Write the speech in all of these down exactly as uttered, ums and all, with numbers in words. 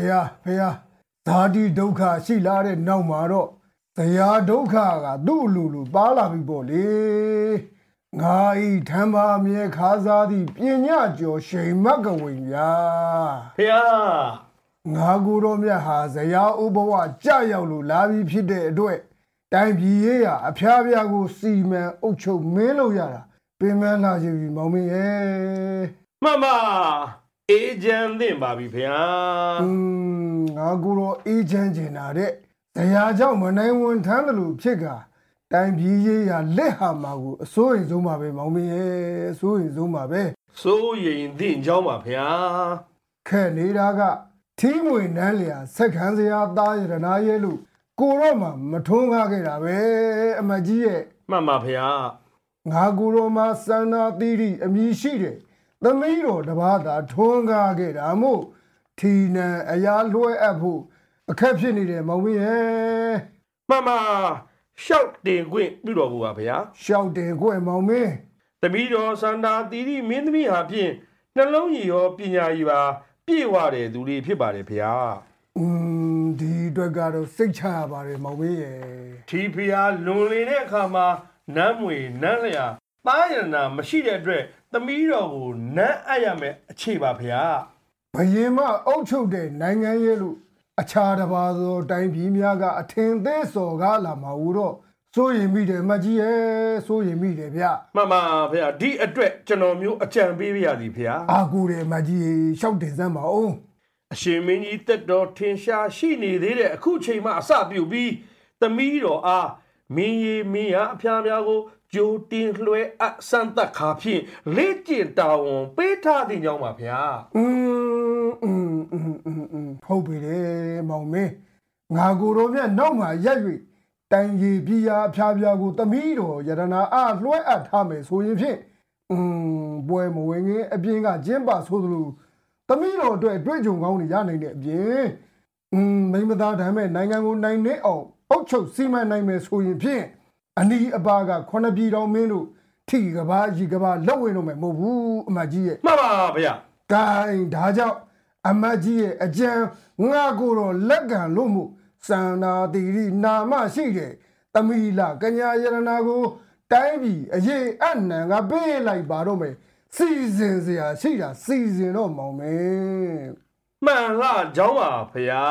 ယားဖေယားဓာတိဒုက္ခရှိလာတဲ့နောက်မှာတော့တရားဒုက္ခကသူ့အလိုလိုပါလာပြီပေါ့လေငါဤထံပါမြေခါစားသည့်ပညာကျော်ရှိန်မကဝိညာဖေယားငါကိုယ်တော်မြတ်ဟာဇရာဥဘဝကြရောက်လို့လာပြီးဖြစ်တဲ့အတွက်တိုင်းပြည်ရေးရအဖျားဖျားကိုစီမံအုပ်ချုပ်မင်းလို့ရတာပင်မလာချင်ပြီမောင်မင်းရဲ့မမအေဂျင့်သင့်ပါပြီဖေယားอืมငါကိုယ်တော်အေဂျင့်ကျင်တာတဲ့ဇရာကြောင့်မနိုင်ဝန်ထမ်းတယ်လို့ဖြစ်ကတိုင်းပြည်ရေးရလက်ဟာမှာကိုအစိုးရင်ဆုံးပါပဲမောင်မင်းရဲ့အစိုးရင်ဆုံးပါပဲစိုးရင်သင့်ကြောင်းပါဖေယားခဲနေတာကထီးမွေနန်းလျာဆက်ခံစရာသားရတနာရဲ့လို့ကိုတော့မှမထုံးကားခဲ့တာပဲအမကြီးရဲ့မှန်ပါဖေယားငါကိုတော့မှစန္ဒာသီရိအမည်ရှိတယ်သမီးတော်တပါးသာထုံးကားခဲ့တာမို့ထီနံအရာလွှဲအပ်ဖို့အခက်ဖြစ်နေတယ်မောင်မင်းရဲ့မှန်ပါရှောက်တင်ခွင့်ပြုတော်မူပါဗျာရှောက်တင်ခွင့်မောင်မင်းသမီးတော်စန္ဒာသီရိမင်းသမီးဟာဖြင့်နှလုံးရည်ရောပညာရည်ပါပြည့်ဝတဲ့သူတွေဖြစ်ပါတယ်ဗျာอืมဒီအတွက်ကတော့စိတ်ချရပါတယ်မောင်မင်းရဲ့ထီဖျားလွန်လေတဲ့အခါမှာနမ်းမွေနမ်းလျာသားရနာမရှိတဲ့အတွက်သမီးတော်ကိုနမ်းအပ်ရမယ်အခြေပါဗျာဘယင်မအုပ်ချုပ်တဲ့နိုင်ငံရဲ့လို့အခြားတစ်ပါးသောတိုင်းပြည်များကအထင်သေးစော်ကားလာမှာဦးတော့စိုးရင်မိတယ်မကြီးရဲ့စိုးရင်မိတယ်ဗျမှန်ပါဗျာဒီအတွက်ကျွန်တော်မျိုးအကြံပေးပြရစီဗျာအာကူတယ်မကြီးရှောက်တင်စမ်းပါအောင်အရှင်မင်းကြီးတက်တော်ထင်ရှားရှိနေသေးတဲ့အခုချိန်မှအစပြုပြီးသမီးတော်အားမင်းရီမင်းရအဖျားများကိုကြိုတင်လွှဲအစမ်းသက်ခါဖြင့်လေ့ကျင့်တာဝန်ပေးထားတဲ့ကြောင်းပါဗျာอืมอืมอืมอืมဟုတ်ပြီလေမောင်မင်းငါကိုယ်တော်မြတ်နောက်မှာရက်၍တိုင်ကြီးပြည်ရာအဖျားပြားကိုသမီးတော်ယတနာအားလွှဲအပ်ထားမယ်ဆိုရင်ဖြင့်อืมပွဲမဝင်ငင်းအပြင်ကကျင်းပဆိုသလိုသမီးတော်အတွက်တွေ့ကြုံကောင်းနေရနိုင်တဲ့အပြင်อืมမိမသားတမ်းမဲ့နိုင်ငံကိုနိုင်နေအောင်အုပ်ချုပ်စီမံနိုင်မယ်ဆိုရင်ဖြင့်အနီးအပါကခုနှစ်ပြည်တော်မင်းတို့ထီကဘာကြီးကဘာလောက်ဝင်တော့မယ်မဟုတ်ဘူးအမကြီးရဲ့မှန်ပါဗျာဂိုင်းဒါကြောင့်အမကြီးရဲ့အကြံငါကိုတော့လက်ကံလို့မှုစန္နာတိရိနာမရှိတဲ့သမီးလာကညာယရနာကိုတိုင်းပြည်အရေးအနှံကပေးလိုက်ပါတော့မယ်စီစဉ်စရာရှိတာစီစဉ်တော့မောင်မယ်မှန်လားကြောင်းပါဗျာ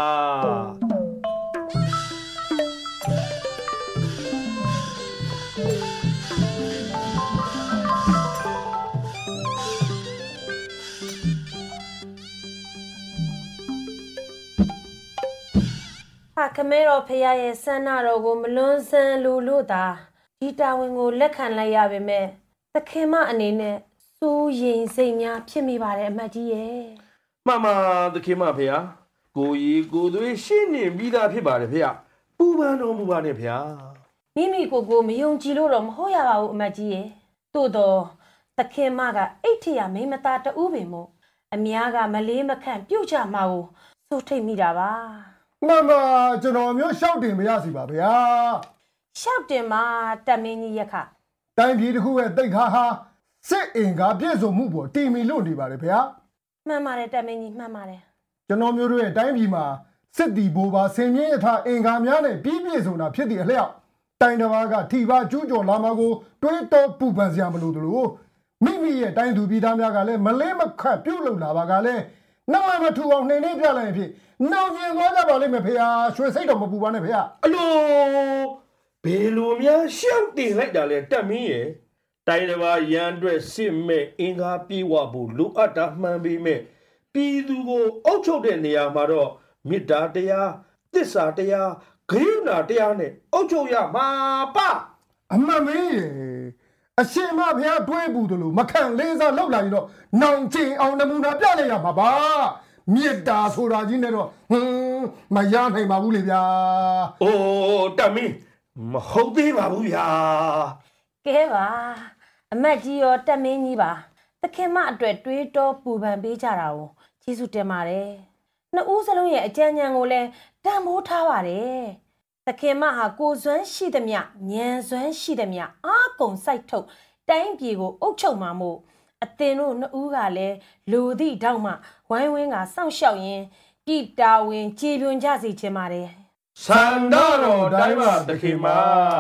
ဟာခမဲတော်ဖရာရဲ့ဆန္ဒတော်ကိုမလွန်ဆန်လူလို့သာဒီတာဝန်ကိုလက်ခံလိုက်ရပါမယ်သခင်မအနေနဲ့စိုးရင်စိတ်များဖြစ်မိပါတယ်အမတ်ကြီးရဲ့မှန်ပါသခင်မဖရာကိုကြီးကိုသွေးရှင်းနေပြီးသားဖြစ်ပါတယ်ဖရာပူပန်တော်မူပါနဲ့ဖရာမိမိကိုကိုမယုံကြည်လို့တော့မဟုတ်ရပါဘူးအမတ်ကြီးရဲ့သို့တော့သခင်မကအိတ်ထရမိမသားတူပင်မို့အများကမလေးမခန့်ပြုတ်ကြမှာကိုစိုးထိတ်မိတာပါမှန်ပါကျွန်တော်မျိုးရှောက်တင်မရစီပါဗျာရှောက်တင်မှာတက်မင်းကြီးရက်ခတိုင်းပြည်တစ်ခုရဲ့တိတ်ခါဟာစစ်အင်္ဂါပြည့်စုံမှုပေါ်တီမီလို့နေပါတယ်ဗျာမှန်ပါတယ်တက်မင်းကြီးမှန်ပါတယ်ကျွန်တော်မျိုးတို့ရဲ့တိုင်းပြည်မှာစစ်တီဘိုးပါဆင်မြင့်ရထားအင်္ဂါများနဲ့ပြီးပြည့်စုံတာဖြစ်သည့်အလျောက်တိုင်းတစ်ပါးကထိပါကျူးကျော်လာမှာကိုတွေးတောပူပန်စရာမလိုသလိုမိမိရဲ့တိုင်းသူပြည်သားများကလည်းမလေးမခတ်ပြုတ်လုံလာပါကလည်းနောက်မထူအောင်နှိမ့်နှိမ့်ပြလိုက်ဖြစ်နောက်ကျင်သွားကြပါလိမ့်မယ်ဖေဟာရွှေစိတ်တော်မပူပါနဲ့ဖေဟာအလိုဘယ်လိုများရှောက်တင်လိုက်တာလဲတက်မင်းရဲ့တိုင်းတစ်ပါးရန်အတွက်စစ်မဲ့အင်္ဂါပြေဝဖို့လိုအပ်တာမှန်ပေမဲ့ပြည်သူကိုအုပ်ချုပ်တဲ့နေရာမှာတော့မေတ္တာတရားသစ္စာတရားဂရုဏာတရားနဲ့အုပ်ချုပ်ရမှာပါအမှန်မင်းရဲ့အရှင်မဖေဟာတွေးဘူးတလို့မခံလေးစားလောက်လာရင်တော့နောင်ကျင်အောင်နမူနာပြလိုက်ရမှာပါမေတ္တာဆိုတာကြီးနဲ့တော့ဟင်းမရနိုင်ပါဘူးလေဗျာအိုးတမင်းမဟုတ်သေးပါဘူးဗျာကဲပါအမတ်ကြီးရောတက်မင်းကြီးပါသခင်မအတွက်တွေးတောပူပန်ပေးကြတာကိုကျေးဇူးတင်ပါတယ်နှစ်ဦးစလုံးရဲ့အကြံဉာဏ်ကိုလည်းတန်ဖိုးထားပါတယ်သခင်မဟာကိုစွမ်းရှိသမျှဉာဏ်စွမ်းရှိသမျှအားကုန်စိုက်ထုတ်တိုင်းပြည်ကိုအုပ်ချုပ်မှာမို့အသင်တို့နှစ်ဦးကလည်းလူသည့်တောက်မှဝိုင်းဝန်းကစောင့်ရှောက်ရင်းပြည်တာဝင်ကြည်ပြွန်ကြစီချင်ပါတယ်ဆန္ဒတော်တိုင်းမှာသခင်မ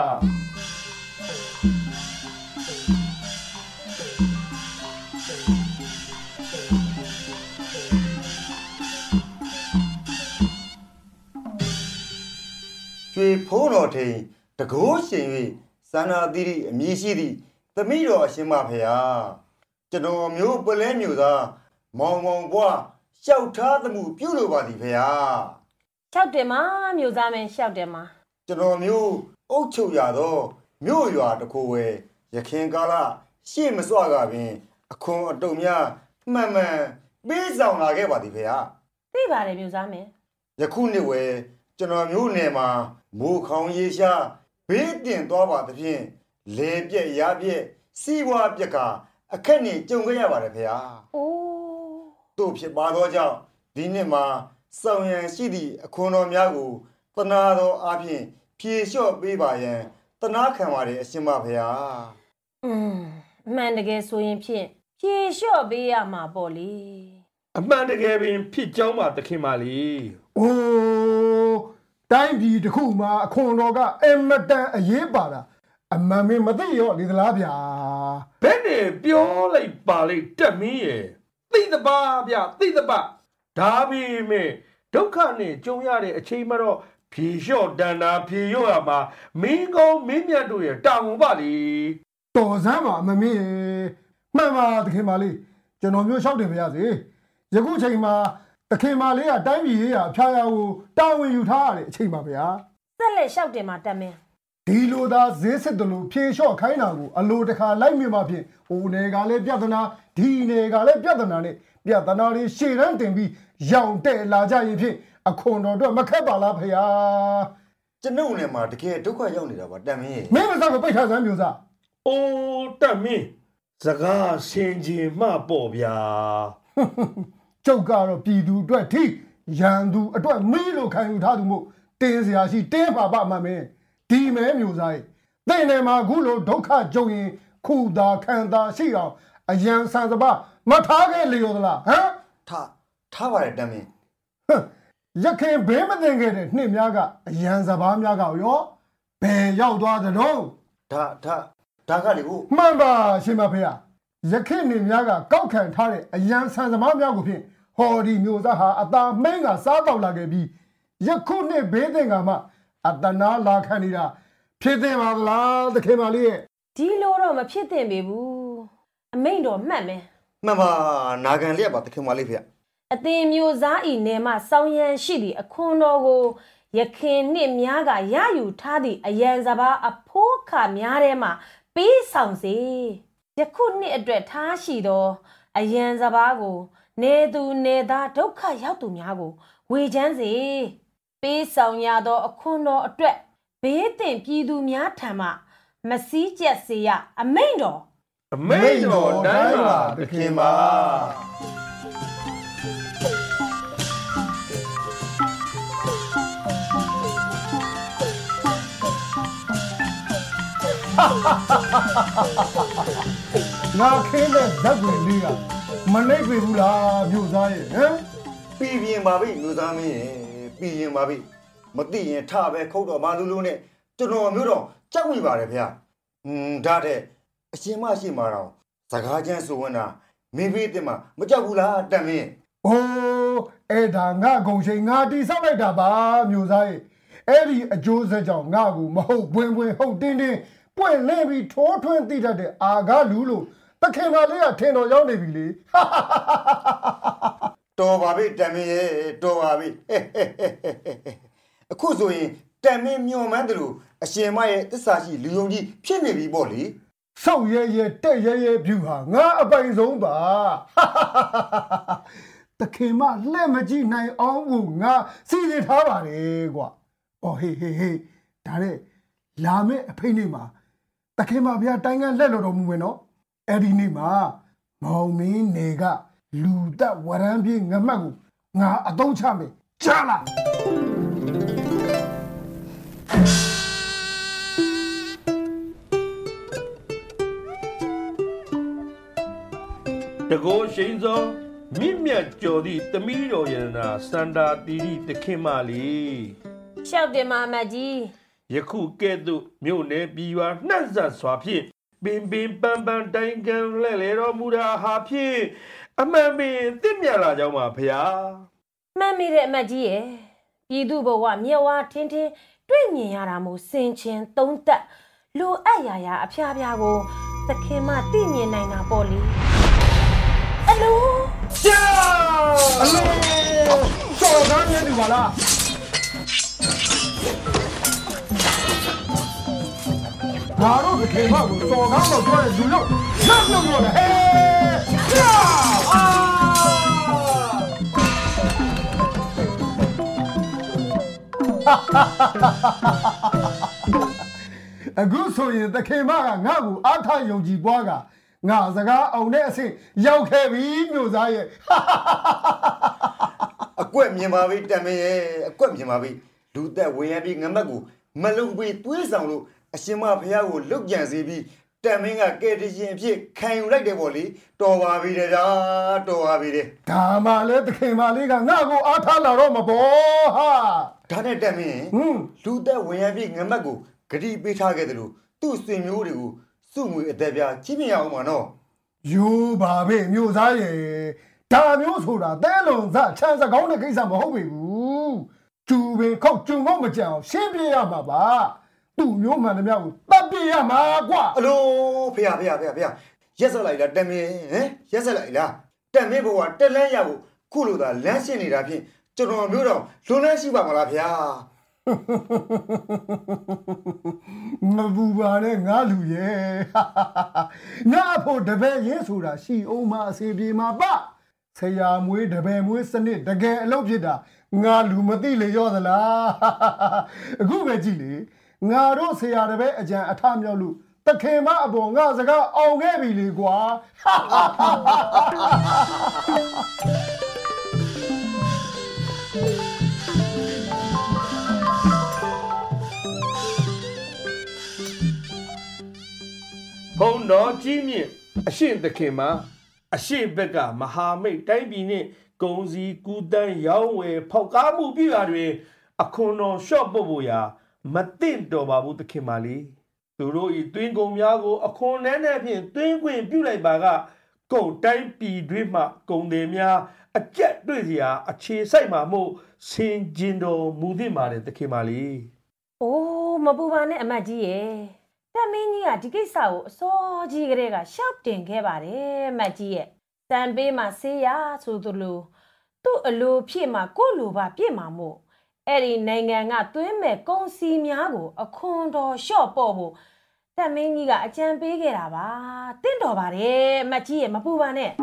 ကျွေဖုံးတော်ထိန်တကိုးရှင်၍စန္ဒာတိရိအမည်ရှိသည့်သမီးတော်အရှင်မဖေဟာကျွန်တော်မျိုးပလဲမျိုးသားမောင်မောင်ဘွားရှောက်ထားသမှုပြုလိုပါသည်ဖေဟာရှောက်တယ်မှာမြို့သားမင်းရှောက်တယ်မှာကျွန်တော်မျိုးအုတ်ချုပ်ရသောမြို့ရွာတစ်ခုဝဲရခင်ကာလရှေ့မစွကပင်အခွန်အတုံများမှန်မှန်ပေးဆောင်လာခဲ့ပါသည်ဖေဟာသိပါတယ်မြို့သားမင်းယခုနှစ်ဝဲကျွန်တော်မျိုးနယ်မှာမိုးခေါင်ရေရှားဘေးတင်သွားပါသဖြင့်လေပြက်ရားပြက်စီးပွားပြက်ကအခက်နဲ့ကြုံခဲ့ရပါတယ်ဖေဟာအိုးတို့ဖြစ်ပါသောကြောင့်ဒီနှစ်မှာစောင်ရန်ရှိသည့်အခွန်တော်များကိုတနာတော်အပြင်ဖြေလျှော့ပေးပါရန်တနာခံပါတယ်အရှင်မဖေဟာอืมအမှန်တကယ်ဆိုရင်ဖြင့်ဖြေလျှော့ပေးရမှာပေါ့လေအမှန်တကယ်ပင်ဖြစ်ကြောင်းပါသခင်မလေး။အိုးတိုင်းပြည်တစ်ခုမှာအခွန်တော်ကအင်မတန်အရေးပါတာအမှန်မင်းမသိရောလေသလားဗျာဘယ်နဲ့ပြောလိုက်ပါလိုက်တက်မင်းရဲ့သိသပါဗျသိသပါဒါပေမဲ့ဒုက္ခနဲ့ကြုံရတဲ့အချိန်မှာတော့ဖြေလျှော့တန်တာဖြေလျှော့ရမှာမင်းကောင်းမင်းမြတ်တို့ရဲ့တာဝန်ပါလေ။တော်စမ်းပါအမမင်းရေမှန်ပါသခင်မလေးကျွန်တော်မျိုးလျှောက်တယ်မရစေ။ယခုချိန်မှာသခင်မလေးကတိုင်းပြည်ရေးရာအဖျားရကိုတာဝန်ယူထားရတဲ့အချိန်ပါဗျာဆက်လက်လျှောက်တယ်မှာတက်မင်း။ဒီလိုသာဈေးစစ်တလို့ဖြေလျှော့ခိုင်းတာကိုအလိုတခါလိုက်မြင်မှဖြင့်ဟိုနယ်ကလည်းပြဿနာဒီနယ်ကလည်းပြဿနာနဲ့ပြဿနာတွေရှေ့တန်းတင်ပြီးရောင်တဲ့လာကြရင်ဖြင့်အခွန်တော်တို့မခက်ပါလားဖေဟာကျွန်ုပ်နယ်မှာတကယ်ဒုက္ခရောက်နေတာပါတန်မင်းရဲ့မင်းမစားကိုပိတ်ထားစမ်းမျိုးစားအိုးတက်မင်းစကားဆင်ခြင်မှပေါ့ဗျာကျုပ်ကတော့ပြည်သူအတွက်ထိရန်သူအတွက်မီးလို့ခံယူထားသူမို့တင်းစရာရှိတင်းပါပါမှမင်းဒီမဲမျိုးစားရဲ့တဲ့နယ်မှာအခုလိုဒုက္ခကြုံရင်ခုသာခံသာရှိအောင်အယံဆန်စပါမထားခဲ့လေရောသလားဟမ်ထားထားပါတယ်တန်မင်းဟမ်ရခင်ဘေးမသိခဲ့တဲ့နှစ်များကအယံစပါများကရောဘယ်ရောက်သွားသတော့ဒါဒါဒါကလေကိုမှန်ပါရှင်မဖေဟာရခင်နှစ်များကကောက်ခံထားတဲ့အယံဆန်စပါများကိုဖြင့်ဟော်ဒီမျိုးသားဟာအသာမင်းကစားတော့လာခဲ့ပြီးယခုနှစ်ဘေးသင်ကမှအတနာလာခံနေတာဖြစ်သင့်ပါလားသခင်မလေးရဲ့ဒီလိုတော့မဖြစ်သင့်ပေဘူးအမိန့်တော်မှတ်မယ်မှန်ပါနာခံလျက်ပါတခင်မလေးဖေအသင်မျိုးစားဤနယ်မှစောင်းရန်ရှိသည့်အခွန်တော်ကိုရခင်နှစ်များကရယူထားသည့်အယံစပါအဖိုးခများထဲမှပေးဆောင်စေယခုနှစ်အတွက်ထားရှိသောအယံစပါကိုနေသူနေသားဒုက္ခရောက်သူများကိုဝေချမ်းစေပေးဆောင်ရသောအခွန်တော်အတွက်ဘေးတင်ပြည်သူများထံမှမစည်းကျက်စေရအမိန့်တော်အမိန့်တော်တိုင်းပါသခင်ပါငါခင်းတဲ့ဇက်ဝင်လေးကမနှိပ်ပြီဘူးလားမြို့သားရဲ့ဟမ်ပြည်ပြင်းပါပြီလူသားမင်းရဲ့ပြည်ရင်ပါပြီမသိရင်ထပဲခုတ်တော့မလူလူနဲ့ကျွန်တော်မျိုးတော့ကြောက်မိပါတယ်ဗျာဟွန်းဒါတဲ့အရှင်မရှိမှာတော့စကားချမ်းဆိုဝင်တာမင်းဖေးတင်မှာမကြောက်ဘူးလားတန်မင်းအိုးအဲ့ဒါငါအကုန်ချိန်ငါတီဆောက်လိုက်တာပါမြို့သားရဲ့အဲ့ဒီအကျိုးဆက်ကြောင့်ငါကူမဟုတ်ဘွင်ဘွင်ဟုတ်တင်းတင်းပွင့်လင်းပြီးထိုးထွင်းသိတတ်တဲ့အာကားလူလို့တခင်မလေးကထင်တော်ရောက်နေပြီလေတော်ပါပြီတန်မင်းရဲ့တော်ပါပြီအခုဆိုရင်တန်မင်းမျောမှန်းတယ်လို့အရှင်မရဲ့တစ္ဆာရှိလူယုံကြီးဖြစ်နေပြီပေါ့လေဆောက်ရဲရဲတက်ရဲရဲဖြူဟာငါအပိုင်ဆုံးပါ တခင်မလှဲ့မကြည့်နိုင်အောင်ကိုငါစီစဉ်ထားပါတယ်ကွာအော်ဟေးဟေးဟေးဒါနဲ့လာမယ့်အဖိတ်နေ့မှာတခင်မဗျာတိုင်းကလက်တော်တော်မူမယ်နော်အဲ့ဒီနေ့မှာမောင်မင်းနေကလူသက်ဝရမ်းပြေးငမတ်ကိုငါအသုံးချမယ်ကြားလားတကိုးရှိန်သောမြင့်မြတ်ကျော်သည့်သမီးတော်ယန္နာစန္ဒာတီရီတခင်မလေးရှောက်တယ်မအမတ်ကြီးယခုကဲ့သို့မြို့နယ်ပြည်ရွာနှံ့ဆက်စွာဖြင့်ပင်ပင်ပန်းပန်းတိုင်ကံလဲ့လေတော်မူတာဟာဖြင့်အမှန်ပင်သိမြတ်လာကြောင်းပါဖျားမှန်မိတဲ့အမတ်ကြီးရဲ့ပြည်သူဘဝမြက်ဝါထင်းထင်းတွေ့မြင်ရတာမို့စင်ချင်းသုံးသက်လိုအပ်ရာရာအဖျားဖျားကိုသခင်မသိမြင်နိုင်တာပေါ့လေအလိုကြာအလိုစော်ကားနေတူပါလားငါတို့သခင်မကိုစော်ကားလို့ပြောတဲ့လူလို့နောက်လို့ပြောတယ်ဟဲ့ကြာအာအခုဆိုရင်သခင်မကငါ့ကိုအားထားယုံကြည်ပွားကငါစကားအောင်တဲ့အဆင့်ရောက်ခဲ့ပြီမျိုးသားရဲ့အကွက်မြင်ပါပြီတမင်ရဲ့အကွက်မြင်ပါပြီလူသက်ဝင်ရပြီးငမက်ကိုမလုံပြီးသွေးဆောင်လို့အရှင်မဖះကိုလုတ်ကြံစေပြီးတမင်ကကဲတရှင်ဖြစ်ခံယူလိုက်တယ်ပေါ့လေတော်ပါပြီတဲ့ဗျာတော်ပါပြီတဲ့ဒါမှလည်းသခင်မလေးကငါ့ကိုအားထားလာတော့မပေါ်ဟာဒါနဲ့တမင်ဟွန်းလူသက်ဝင်ရပြီးငမက်ကိုဂတိပေးထားခဲ့တယ်လို့သူ့ဆွေမျိုးတွေကိုစုငွေအသက်ပြားကြီးမြင်အောင်ပါနော်ယူပါပဲမျိုးသားရဲ့ဒါမျိုးဆိုတာတဲလုံစချမ်းစကောင်းတဲ့ကိစ္စမဟုတ်ပေဘူးကျူပင်ခောက်ကျုံတော့မကြအောင်ရှင်းပြရမှာပါသူ့မျိုးမှန်တဲ့မြောက်ကိုတပ်ပြရမှာကွာအလိုဖေရဖေရဖေရဖေရရက်ဆက်လိုက်လားတမင်ဟမ်ရက်ဆက်လိုက်လားတမင်ဘဝတက်လန်းရဖို့ခုလိုသာလမ်းရှင်းနေတာဖြင့်ကျွန်တော်မျိုးတော့လွန်လန်းရှိပါမလားဖေရမဘူပါနဲ့ငါလူရဲ့ငါဖို့တပည့်ရင်းဆိုတာရှိအောင်မအစီပြေမှာပါဆရာမွေးတပည့်မွေးစနစ်တကယ်အလုပ်ဖြစ်တာငါလူမသိလေရောသလားအခုပဲကြည့်လေငါတို့ဆရာတပည့်အကြံအထမြောက်လို့တခင်မအပေါ်ငါစကားအောင်ခဲ့ပြီလေကွာဘုံတော်ကြီးမြင့်အရှင်သခင်မှာအရှိဘက်ကမဟာမိတ်တိုင်းပြည်နှင့်ဂုံစီကူတန်းရောင်းဝယ်ဖောက်ကားမှုပြရာတွင်အခွန်တော်လျှော့ပုတ်ဖို့ရာမသင့်တော်ပါဘူးသခင်ပါလေသူတို့ဤတွင်းကုံများကိုအခွန်နှဲနှဲဖြင့်တွင်းခွင့်ပြုလိုက်ပါကကုံတိုင်းပြည်တွင်းမှကုံတယ်များအကျက်တွေ့စရာအခြေဆိုင်မှာမို့ဆင်ကျင်တော်မူသင့်ပါတယ်သခင်ပါလေအိုးမပူပါနဲ့အမတ်ကြီးရဲ့တမင်းကြီးကဒီကိစ္စကိုအစောကြီးကလေးကရှောက်တင်ခဲ့ပါတယ်မတ်ကြီးရဲ့တန်ပေးမှာဆေးရဆိုသလိုသူ့အလိုဖြစ်မှာကိုလိုပါပြည့်မှာမို့အဲ့ဒီနိုင်ငံကသွင်းမဲ့ကုန်စီများကိုအခွန်တော်လျှော့ပေါ့ဖို့တမင်းကြီးကအကြံပေးခဲ့တာပါတင့်တော်ပါတယ်မတ်ကြီးရဲ့မပူပါနဲ့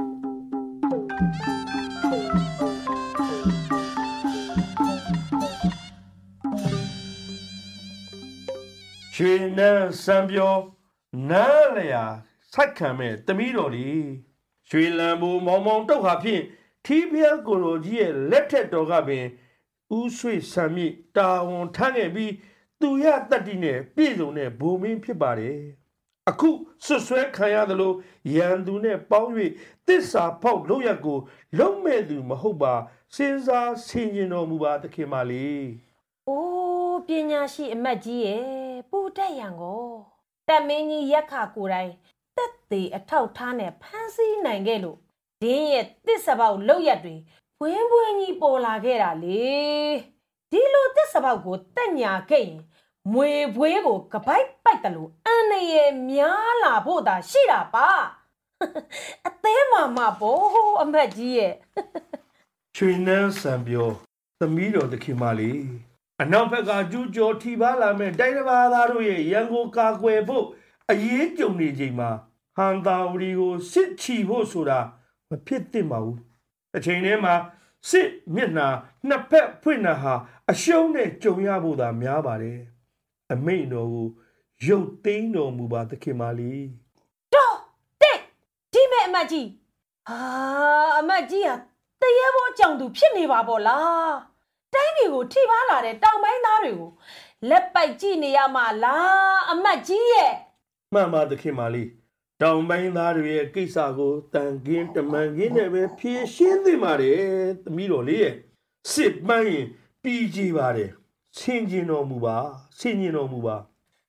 ရွှေနန်းစံပြောနန်းလျာစိုက်ခံမဲ့တမီးတော်လေးရွှေလံဘူမောင်မောင်တုတ်ဟာဖြင့်ထီးဖျက်ကိုလိုကြီးရဲ့လက်ထက်တော်ကပင်ဦးဆွေဆံမြင့်တာဝန်ထမ်းခဲ့ပြီးသူရတတ္တိနဲ့ပြည့်စုံတဲ့ဘုံမင်းဖြစ်ပါတယ်အခုဆွဆွဲခံရသလိုရန်သူနဲ့ပေါင်း၍တစ္ဆာဖောက်လို့ရကိုလုံးမဲ့သူမဟုတ်ပါစဉ်းစားဆင်ခြင်တော်မူပါသခင်မလေးအိုးပညာရှိအမတ်ကြီးရဲ့ပူတက်ရန်ကိုတက်မင်းကြီးရက်ခကိုယ်တိုင်တက်သေးအထောက်ထားနဲ့ဖမ်းဆီးနိုင်ခဲ့လို့ဒင်းရဲ့တစ္ဆပေါက်လောက်ရက်တွေဝင်းဝင်းကြီးပေါ်လာခဲ့တာလေဒီလိုတစ္ဆပေါက်ကိုတက်ညာခဲ့ရင်မွေပွေးကိုကပိုက်ပိုက်တယ်လို့အန်ရရဲ့များလာဖို့သာရှိတာပါအသေးမမဘောအမတ်ကြီးရဲ့ချွေနှန်းစံပြောသမီးတော်သခင်မလေးအနောက်ဘက်ကကျူးကျော်ထိပါလာမဲ့တိုင်းတစ်ပါးသားတို့ရဲ့ရန်ကိုကာကွယ်ဖို့အရေးကြုံနေချိန်မှာဟန်တာဝရီကိုစစ်ချီဖို့ဆိုတာမဖြစ်သင့်ပါဘူးအချိန်ထဲမှာစစ်မျက်နှာနှစ်ဖက်ဖွင့်တာဟာအရှုံးနဲ့ကြုံရဖို့သာများပါတယ်အမိန်တော်ကိုရုပ်သိမ်းတော်မူပါသခင်မလေးတော့တဲ့ဒီမဲ့အမတ်ကြီးဟာအမတ်ကြီးဟာတရေဘောအကြောင်သူဖြစ်နေပါပေါ့လားတိုင်းပြည်ကိုထိပါလာတဲ့တောင်ပိုင်းသားတွေကိုလက်ပိုက်ကြည့်နေရမှာလားအမတ်ကြီးရဲ့မှန်ပါသခင်မလေးတောင်ပိုင်းသားတွေရဲ့ကိစ္စကိုတန်ကင်းတမန်ကင်းနဲ့ပဲဖြေရှင်းသင့်ပါတယ်သမီးတော်လေးရဲ့စစ်ပန်းရင်ပြီးကြည့်ပါတယ်ဆင်ကျင်တော်မူပါဆင်ကျင်တော်မူပါ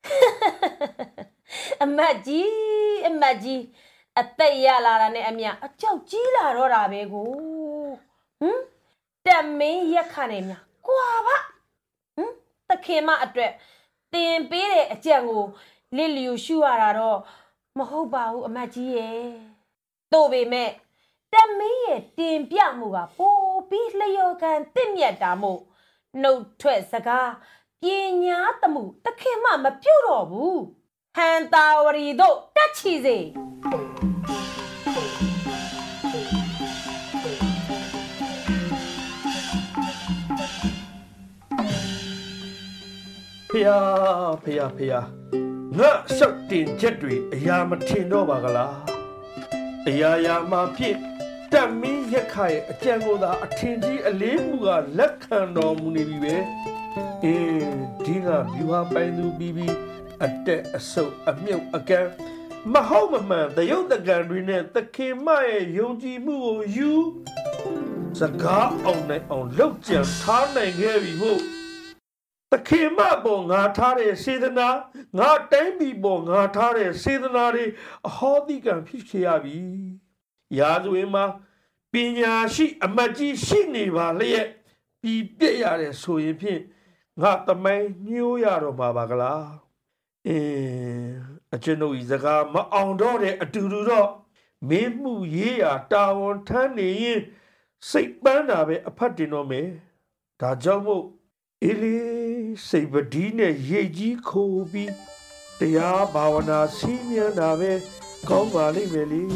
အမတ်ကြီးအမတ်ကြီးအသက်ရလာတာနဲ့အမြအကြောက်ကြီးလာတော့တာပဲကိုဟမ်တက်မင်းရက်ခနဲ့မြကွာပါဟမ်တခင်မအတွက်တင်ပေးတဲ့အကြံကိုလစ်လျူရှုရတာတော့မဟုတ်ပါဘူးအမတ်ကြီးရဲ့တို့ပေမဲ့တက်မင်းရဲ့တင်ပြမှုကပိုပြီးလျော်ကန်တင့်မြတ်တာမို့နှုတ်ထွက်စကားပညာသမှုတခင်မမပြုတ်တော့ဘူးဟန်တာဝရီတို့တက်ချီစေဖျားဖျားဖျားငါရှောက်တင်ချက်တွေအရာမထင်တော့ပါကလားအရာရာမှာဖြစ်တက်မင်းရက်ခရဲ့အကြံကိုသာအထင်ကြီးအလေးမှုကလက်ခံတော်မူနေပြီပဲအင်းဒီကမြူဟာပိုင်သူပြီးပြီးအတက်အဆုပ်အမြုပ်အကန်းမဟုတ်မမှန်တရုတ်တကန်တွေနဲ့သခင်မရဲ့ယုံကြည်မှုကိုယူစကားအောင်နိုင်အောင်လုပ်ကြံထားနိုင်ခဲ့ပြီမို့တခင်မပေါ်ငါထားတဲ့စေတနာငါတိုင်းပြည်ပေါ်ငါထားတဲ့စေတနာတွေအဟောတိကံဖြစ်ချရပြီရာဇဝင်မှာပညာရှိအမတ်ကြီးရှိနေပါလျက်ပြီးပြည့်ရတယ်ဆိုရင်ဖြင့်ငါတမိုင်းညှိုးရတော့မှာပါကလားအင်းအကျွန်ုပ်ဤစကားမအောင်တော့တဲ့အတူတူတော့မင်းမှုရေးရာတာဝန်ထမ်းနေရင်စိတ်ပန်းတာပဲအဖတ်တင်တော့မယ်ဒါကြောင့်မို့အေးလေးစိတ်ပတိနဲ့ရိတ်ကြီးခိုးပြီးတရားဘာဝနာစီးမြန်းတာပဲကောင်းပါလိမ့်မယ်လေ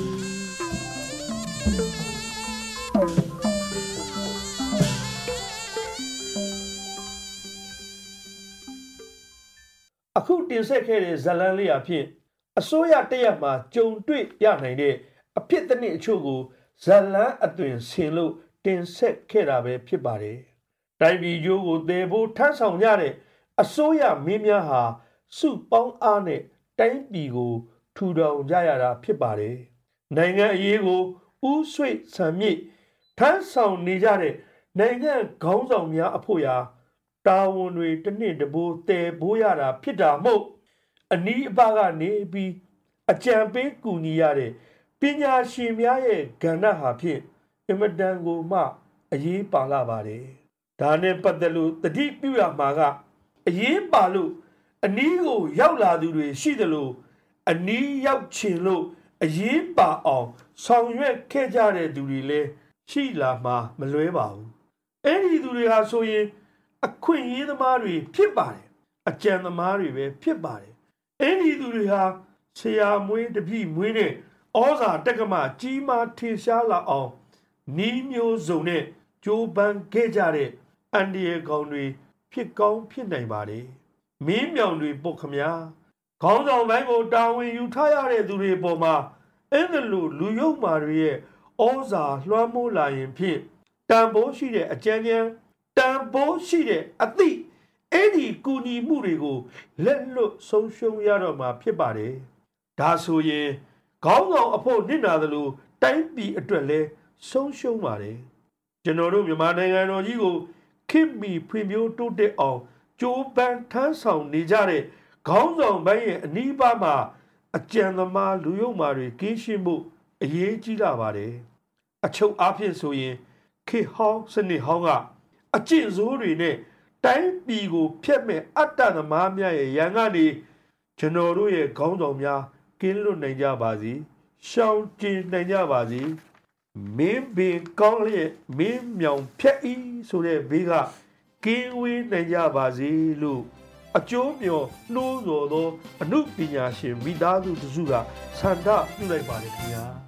အခုတင်ဆက်ခဲ့တဲ့ဇလန်းလေးအဖြစ်အစိုးရတရက်မှာကြုံတွေ့ရနိုင်တဲ့အဖြစ်တစ်နှစ်အချို့ကိုဇလန်းအသွင်ဆင်လို့တင်ဆက်ခဲ့တာပဲဖြစ်ပါတယ်တိုင်းပြည်ကျိုးကိုတည်ဖို့ထမ်းဆောင်ကြတဲ့အစိုးရမင်းများဟာစုပေါင်းအားနဲ့တိုင်းပြည်ကိုထူထောင်ကြရတာဖြစ်ပါတယ်နိုင်ငံအရေးကိုဥဆွေဆံမြင့်ထမ်းဆောင်နေကြတဲ့နိုင်ငံခေါင်းဆောင်များအဖို့ရာတာဝန်တွေတစ်နှစ်တဘိုးတည်ဖို့ရတာဖြစ်တာမို့အနီးအပါကနေပြီးအကြံပေးကူညီရတဲ့ပညာရှင်များရဲ့ကဏ္ဍဟာဖြင့်အင်မတန်ကိုမှအရေးပါလာပါတယ်ဒါနဲ့ပတ်သက်လို့တတိပြုရမှာကအရေးပါလို့အနီးကိုရောက်လာသူတွေရှိတယ်လို့အနီးရောက်ချင်လို့အရေးပါအောင်ဆောင်ရွက်ခဲ့ကြတဲ့သူတွေလည်းရှိလာမှာမလွဲပါဘူးအဲ့ဒီသူတွေဟာဆိုရင်အခွင့်အရေးသမားတွေဖြစ်ပါတယ်အကြံသမားတွေပဲဖြစ်ပါတယ်အဲ့ဒီသူတွေဟာဆရာမွေးတပြည့်မွေးနဲ့ဩဇာတက္ကမကြီးမားထင်ရှားလာအောင်နီးမျိုးစုံနဲ့ကြိုးပမ်းခဲ့ကြတဲ့အန်ဒီရကောင်တွေဖြစ်ကောင်းဖြစ်နိုင်ပါတယ်မင်းမြောင်တွေပုတ်ခမများခေါင်းဆောင်ပိုင်းကိုတာဝန်ယူထားရတဲ့သူတွေပေါ်မှာအဲ့ဒါလိုလူယုံမာတွေရဲ့ဩဇာလွှမ်းမိုးလာရင်ဖြင့်တန်ဖိုးရှိတဲ့အကြံဉာဏ်တန်ဖိုးရှိတဲ့အသည့်အဲ့ဒီကူညီမှုတွေကိုလက်လွတ်ဆုံးရှုံးရတော့မှာဖြစ်ပါတယ်ဒါဆိုရင်ခေါင်းဆောင်အဖို့နစ်နာသလိုတိုင်းပြည်အတွက်လည်းဆုံးရှုံးပါတယ်ကျွန်တော်တို့မြန်မာနိုင်ငံတော်ကြီးကိုခင်မီဖွံ့ဖြိုးတိုးတက်အောင်ကြိုးပမ်းထမ်းဆောင်နေကြတဲ့ခေါင်းဆောင်ပိုင်းရဲ့အနီးပါးမှာအကြံသမားလူယုံမာတွေကင်းရှင်းမှုအရေးကြီးလာပါတယ်အချုပ်အားဖြင့်ဆိုရင်ခေဟောင်းစနစ်ဟောင်းကအကျင့်ဆိုးတွေနဲ့တိုင်းပြည်ကိုဖျက်မဲ့အတ္တသမားများရဲ့ရန်ကနေကျွန်တော်တို့ရဲ့ခေါင်းဆောင်များကင်းလွတ်နိုင်ကြပါစေရှောင်ကျဉ်နိုင်ကြပါစေမင်းပင်ကောင်းလျက်မင်းမြောင်ဖြတ်ဤဆိုတဲ့ဘေးကကင်းဝေးနိုင်ကြပါစေလို့အကျိုးမျှော်နှိုးဆော်သောအနုပညာရှင်မိသားစုတစုကဆန္ဒပြုလိုက်ပါတယ်ခင်ဗျာ